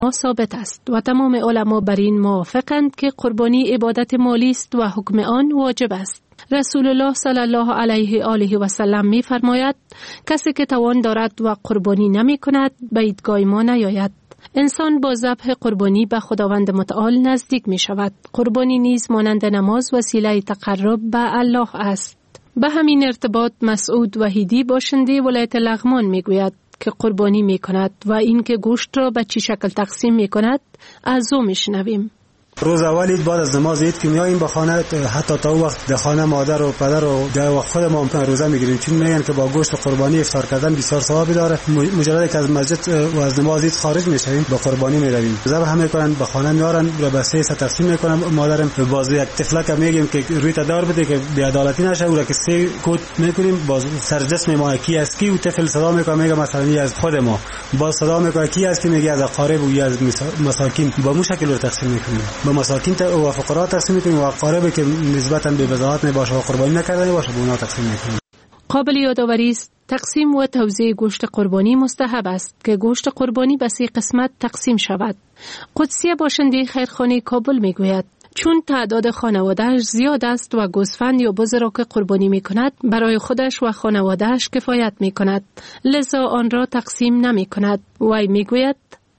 ثابت است و تمام علما بر این موافقند که قربانی عبادت مالی است و حکم آن واجب است. رسول الله صلی الله علیه آله و سلم می فرماید کسی که توان دارد و قربانی نمی کند به عیدگاه ما نیاید. انسان با ذبح قربانی به خداوند متعال نزدیک می شود. قربانی نیز مانند نماز وسیله تقرب به الله است. به همین ارتباط مسعود وحیدی باشنده ولایت لغمان می گوید که قربانی می کند و اینکه گوشت را به چه شکل تقسیم می کند از او می شنویم. روز اول عید بعد از نماز عید که میاییم به خانه، حتی تا وقت در خانه مادر و پدر و در خود ما روزه میگیریم، چون میگن که با گوشت قربانی افطار کردن بسیار ثوابی داره. مجرد که از مسجد و از نماز عید خارج میشیم با قربانی میرویم، ذبح هم میکنن، به خانه میارن و به سه تقسیم میکنن. مادرم باز یک طفلک میگیم که روی تدار بده که بی عدالتی نشه، او را که سه کوت میکنیم، باز سر جسم ما کی است کی، و طفل صدا میکنه میگه مثلا این از خود ما، باز صدا میکنه کی است کی، میگه از اقارب و یا از مساکین. با مو شکل رو تقسیم میکنیم، به مساکین و فقرا تقسیم میکنیم و اقاربی که نسبتا به وضاحت نباشه و قربانی نکردن باشه به اونا تقسیم میکنیم. قابل یادآوری است تقسیم و توزیع گوشت قربانی مستحب است که گوشت قربانی به 3 قسمت تقسیم شود. قدسیه باشنده خیرخانه کابل میگوید چون تعداد خانواده‌اش زیاد است و گوسفند یا بز را که قربانی میکند برای خودش و خانواده‌اش کفایت میکند، لذا آن را تقسیم نمیکند. وی میگوید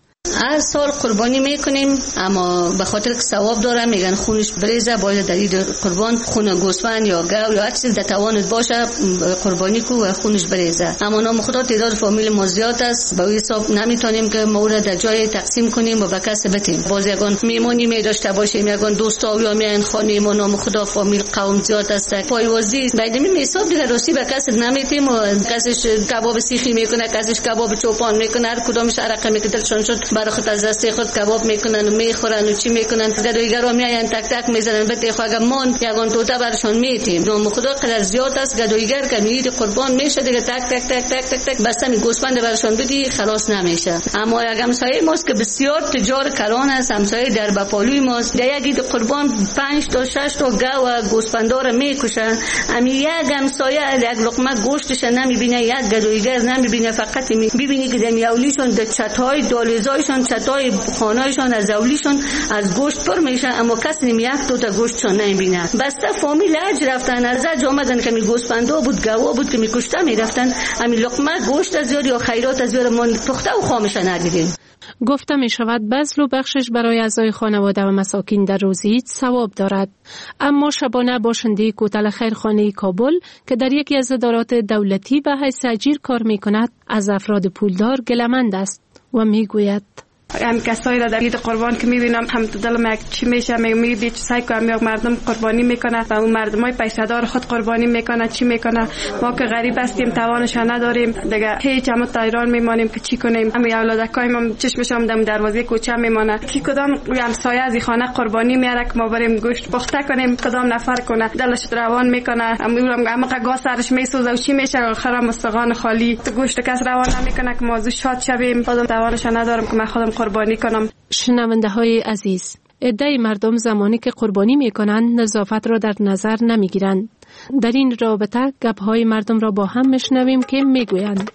هر سال قربانی میکنیم، اما به خاطر که ثواب داره میگن خونش بریزه، باید در عید قربان خون گوسفند یا گاو یا هر چیز در توانت باشه قربانی کو و خونش بریزه. اما نام خدا تعداد فامیل ما زیاد است، به حساب نمیتونیم که ما را در جای تقسیم کنیم و به کس بدیم. باز یگان میمونی می داشته باشیم، یگان دوستا یا میان خانه ما، نام خدا فامیل قوم زیاد است، پایوازی بعد می حساب دیگه راستی به کس نمیتیم و کسش کباب سیخی میکنه، کسش کباب چوپان میکنه، هر کدامش عرقه میکدلشون شد برای خود از دست خود کباب میکنن و میخورن و چی میکنن، گدایگرا میاین تک تک میزنن بده خو اگه مان یگان توتا برشون میتیم. نام خدا قدر زیاد است، گدایگر که میید قربان میشه دیگه تک تک تک تک تک تک بس می گوسفند برشون بدی خلاص نمیشه. اما یک همسایه ماست که بسیار تجار کلان است، همسایه در بپالوی ماست، در یک عید قربان 5 تا 6 تا گاو و گوسفندا رو میکشن. امی یک همسایه یک لقمه گوشتش نمیبینه، یک گدایگر نمیبینه، فقط میبینی که دمی اولیشون در چتای دالزایشون چتای خانه‌شان از اولیشون از گوشت پر میشه، اما کسی یک تا گوشتشون نمیبینه. بسته فامیل اج رفتن از اج آمدن که می گوسفندا بود گاوا بود که میکشته میرفتن، امی لقمه گوشت از یاری یا خیرات از یاری ما پخته و خامش ندیدیم. گفته می شود بذل و بخشش برای اعضای خانواده و مساکین در روز عید ثواب دارد. اما شبانه باشنده کوتل خیرخانه کابل که در یکی از ادارات دولتی به حیث اجیر کار می کند از افراد پولدار گله‌مند است و می گوید هم کسایی را در عید قربان که میبینم هم تو دلم یک چی میشه، میگم سعی کنم یک مردم قربانی میکنه و اون مردمای پیسه‌دار خود قربانی میکنه چی میکنه، ما که غریب هستیم توانش نداریم دیگه هیچ هم ایران میمانیم که چی کنیم. همین اولادکایم هم چشمشام دم دروازه کوچه میمانه کی کدام همسایه از خانه قربانی میاره که ما بریم گوشت پخته کنیم، کدام نفر کنه دلش روان میکنه، هم قگا سرش میسوزه و چی میشه آخر مستقان خالی تو گوشت کس روان نمیکنه که ما زو شاد شویم. خودم توانش ندارم که من خودم قربانی کنم. شنونده های عزیز، عده مردم زمانی که قربانی می کنند نظافت را در نظر نمی گیرند. در این رابطه گپ های مردم را با هم میشنویم که می گویند.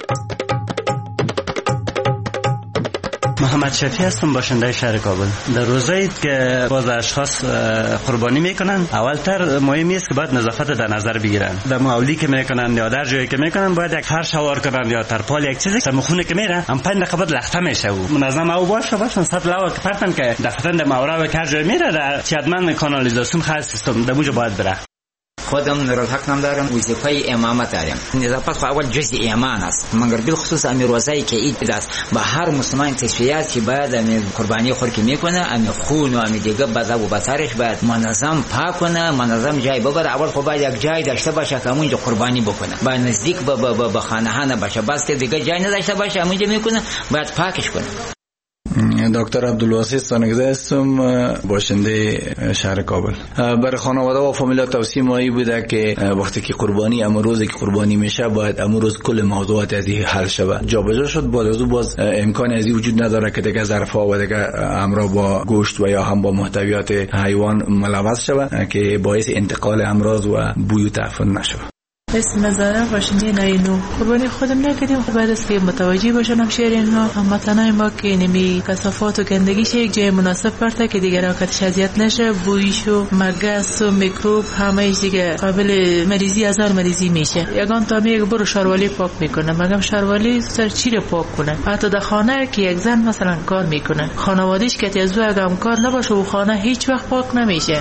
محمد شفیع هستم، باشنده شهر کابل. در روزایی که باز اشخاص قربانی میکنن اولتر مهم است که باید نظافت در نظر بگیرن. در مولی که میکنن یا در جایی که میکنن باید یک فرش هوار کنن یا ترپال یک چیزی سمخونه که میره هم 5 دقیقه بعد لخته میشه و منظم او باشن سطل هوا که پرتن که دفتن در مورا و هر جای میره در چیدمن کانالیزاسیون خاص سیستم در اونجا باید بره. خودم نورالحق نام دارم، وظیفه امامت دارم. نظافت خو اول جزء ایمان است، مگر بالخصوص امیر روزایی که عید است با هر مسلمان تصفیات که باید قربانی خور که میکنه ام خون و ام دیگه بذا و بسارش باید منظم پاک کنه، منظم جای ببره. اول خو باید یک جای داشته باشه که اونجا قربانی بکنه، باید نزدیک به خانه ها نباشه، بس که دیگه جای نداشته باشه اونجا میکنه باید پاکش کنه. دکتر عبدالواسط سانگزه هستم، باشنده شهر کابل. برای خانواده و فامیل توصیه هایی بوده که وقتی که قربانی اما روزی که قربانی میشه باید اما روز کل موضوعات از این حل شود. جابجا شد باز باز امکان از این وجود نداره که دیگه ظرفا و دیگه امرا با گوشت و یا هم با محتویات حیوان ملوث شود که باعث انتقال امراض و بوی و تعفن نشود. اسم نظرم باشنده ناینو قربانی خودم نکردیم. بعد از که متوجه باشن همشهرین ها هموطنای ما که نمی کثافات و گندگیش یک جای مناسب برده که دیگر آکتش اذیت نشه، بویش و مگس و میکروب همه دیگه قابل مریضی هزار مریضی میشه. یگان تا میگه برو شاروالی پاک میکنه، مگم شاروالی سر چی رو پاک کنه؟ حتی در خانه که یک زن مثلا کار میکنه خانواده‌اش که از او اگه کار نباشه و خانه هیچ وقت پاک نمیشه.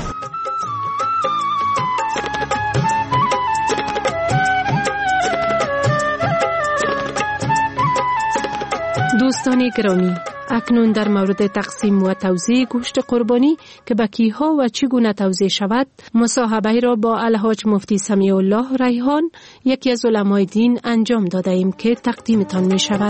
دوستان گرامی، اکنون در مورد تقسیم و توزیع گوشت قربانی که به کیها و چگونه توزیع شود مصاحبه را با الحاج مفتی سمیع الله ریحان یکی از علمای دین انجام داده ایم که تقدیمتان می شود.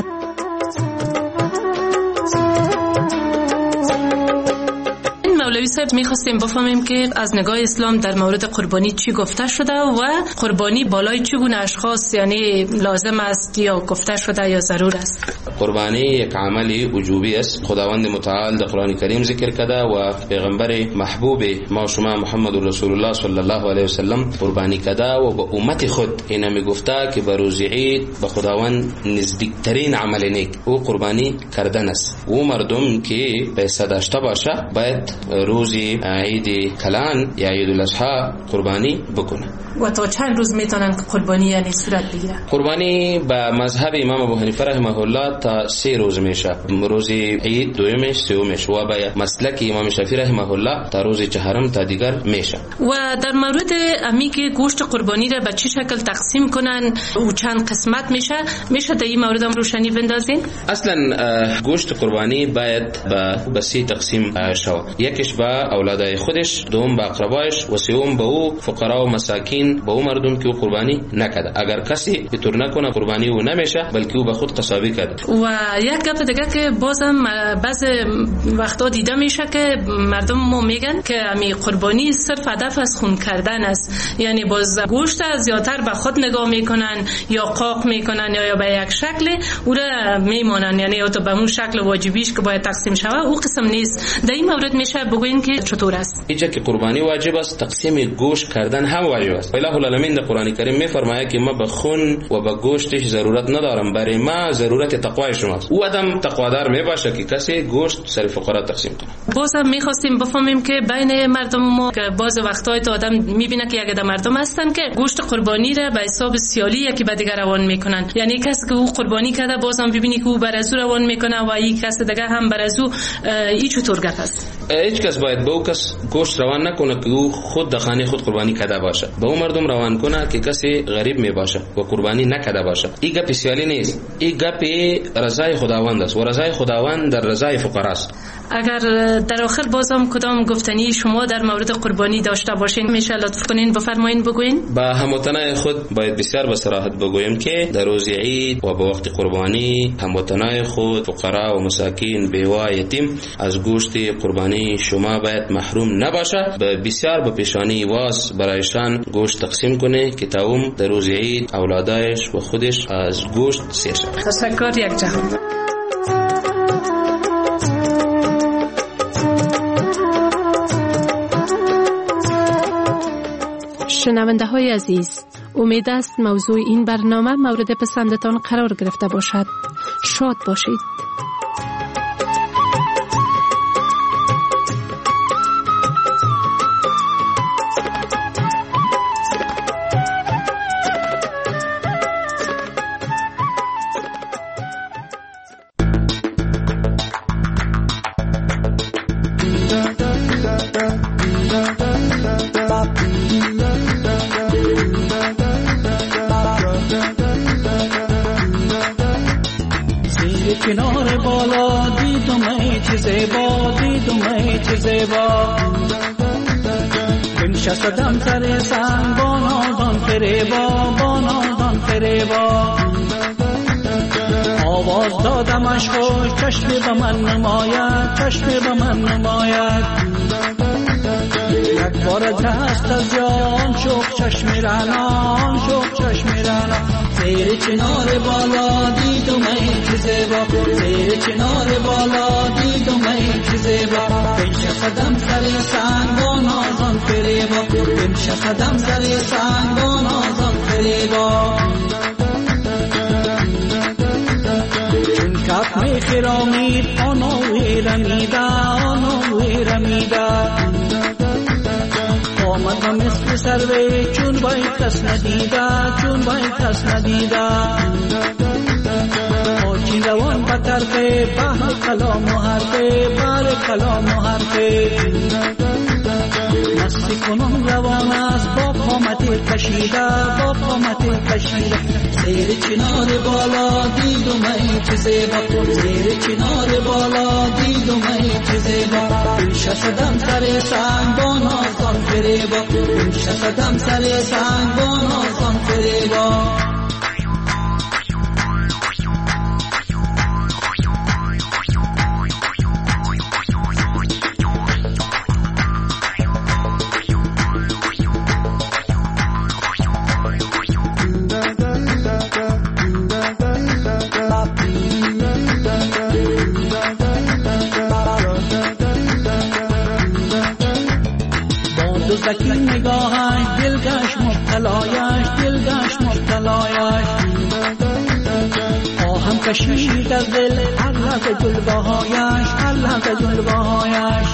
مولوی صاحب می‌خواستیم بفهمیم که از نگاه اسلام در مورد قربانی چی گفته شده و قربانی بالای چگونه اشخاص یعنی لازم است یا گفته شده یا ضرور است. قربانی یک عمل وجوبی است. خداوند متعال در قرآن کریم ذکر کرده و پیغمبر محبوب ما شما محمد رسول الله صلی الله علیه و سلم قربانی کرده و به امت خود اینا میگفته که به روز عید به خداوند نزدیکترین عمل نیک او قربانی کردن است. او مردم که پیسه داشته باشه باید روزی عید کلان یا عید الاضحی قربانی بکنه. و تا چند روز میتونن قربانی یعنی صورت بگیره؟ قربانی به مذهب امام ابو حنیفه رحمه الله تا 3 روز میشه. روز عید دومش سومش و به مسلک امام شافعی رحمه الله تا روز چهارم تا دیگر میشه. و در مورد امی که گوشت قربانی را به چه شکل تقسیم کنن و چند قسمت میشه در این مورد هم روشنی بندازین؟ اصلا گوشت قربانی باید به 3 تقسیم شود. یکیش به اولادای خودش، دوم به اقربایش و سوم به او فقرا و مساکین به او مردم که او قربانی نکرده. اگر کسی به طور نکنه قربانی او نمیشه بلکه او به خود قصابی کرده. و یک گپ دیگه که بازم بعض وقتا دیده میشه که مردم ما میگن که امی قربانی صرف هدف از خون کردن است، یعنی باز گوشت زیادتر به خود نگاه میکنن یا قاق میکنن یا به یک شکل او را میمانن، یعنی تو به اون شکل واجبیش که باید تقسیم شود او قسم نیست. در این مورد میشه بگوین که چطور است؟ اینجا که قربانی واجب است تقسیم گوشت کردن هم واجب است. الهی العالمین در قرآن کریم میفرماید که ما به خون و به گوشتش ضرورت ندارم، برای ما ضرورت تقوای شماست. او آدم تقوادار میباشه که کسی گوشت سر فقرا تقسیم کنه. بازم میخواستیم بفهمیم که بین مردم ما که بعض وقتای تو آدم میبینه که یک مردم هستن که گوشت قربانی را به حساب سیالی یکی به دیگر روان میکنن، یعنی کسی که او قربانی کرده بازم ببینی که او بر از او روان میکنه و یک کس دیگه هم بر از او این چطور گپ است؟ هیچ کس باید به او کس گوشت روان نکنه که او خود در خانه خود قربانی کرده باشه. به او مردم روان کنه که کسی غریب می باشه و قربانی نکرده باشه. این گپ سیالی نیست، این گپ رضای خداوند است و رضای خداوند در رضای فقرا است. اگر در آخر بازم کدام گفتنی شما در مورد قربانی داشته باشین میشه لطف کنین بفرمایین بگوین. با هموطنای خود باید بسیار به صراحت بگویم که در روز عید و به وقت قربانی هموطنای خود فقرا و مساکین بیوه یتیم از گوشت قربانی شما باید محروم نباشه. بسیار به پیشانی واس برایشان گوشت تقسیم کنه که تاوم در روز عید اولادایش و خودش از گوشت سیر شود. تشکر یک جهان. شنونده های عزیز، امید است موضوع این برنامه مورد پسندتان قرار گرفته باشد. شاد باشید. کنار بالا دیدم ای چه زیبا، دیدم ای چه زیبا، بنشستم سر سنگ با نازان فریبا، با نازان فریبا، آواز دادمش خوش چشم به من نماید، چشم به من نماید، یک بار دست از جان شوق چشم رنان، شوق چشم رنان، زیر چنار بالا دیدم ای چه زیبا، زیر چنار بالا دیدم ای چه زیبا، بنشستم سر سنگ با نازان فریبا، بنشستم سر سنگ با نازان فریبا. فریبا چون کف می خرامید آنوی رمیده آمد مثل سروی چون باید کس ندیده آچین روان به طرف بحر کلام و حرفه مستی کنون روان است با قامت کشیده زیر چنار بالا دید و می چه زیبا زیر چنار بالا دید و می چه زیبا شصدم سر سنگ با نازان فریبا شصدم سر سنگ با نازان فریبا دزدکی نگاهش دلگشت مبتلایش آهم کشید از دل هر لحظه جلوهایش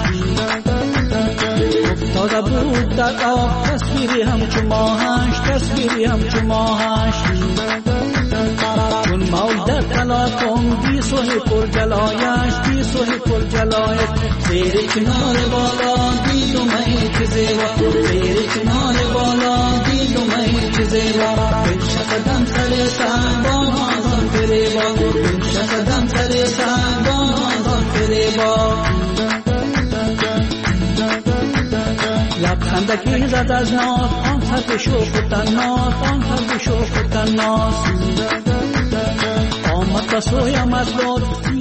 افتاده بود در آب تصویری همچو ماهش چون مول در تلاطم بی سوی پر جلایش زیر چنار بالا دید و می چه زیبا زیر چنار بالا دید و می چه زیبا شصدم سر سنگ با نازان فریبا شصدم سر سنگ با نازان فریبا لبخندکی زد از ناز آن سر شوق و تناس آمد بسویم از لطف